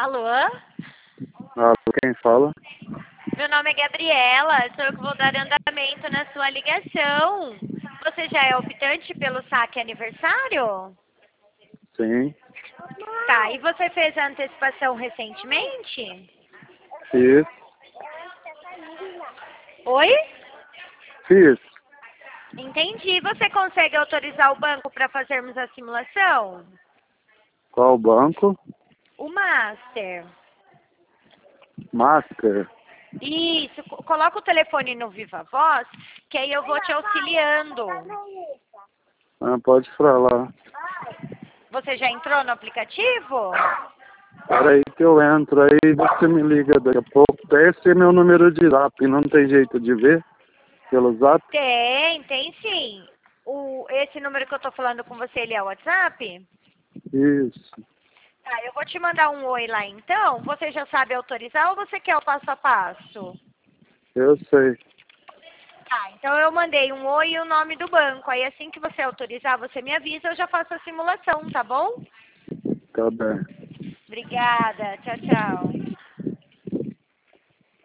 Alô? Alô, quem fala? Meu nome é Gabriela, sou eu que vou dar andamento na sua ligação. Você já é optante pelo saque aniversário? Sim, Tá, e você fez a antecipação recentemente? fiz. Oi? Fiz. Entendi. Você consegue autorizar o banco para fazermos a simulação? Qual banco? O Master. Master. Isso, coloca o telefone no Viva Voz, que aí eu vou te auxiliando. Ah, pode falar. Você já entrou no aplicativo? Peraí que eu entro, aí você me liga daqui a pouco. Esse é meu número de zap, não tem jeito de ver pelo zap? Tem sim. Esse número que eu tô falando com você, ele é o WhatsApp? Isso. Tá, eu vou te mandar um oi lá então. Você já sabe autorizar ou você quer o passo a passo? Eu sei. Tá, então eu mandei um oi e o nome do banco. Aí assim que você autorizar, você me avisa, eu já faço a simulação, tá bom? Tá bem. Obrigada. Tchau, tchau.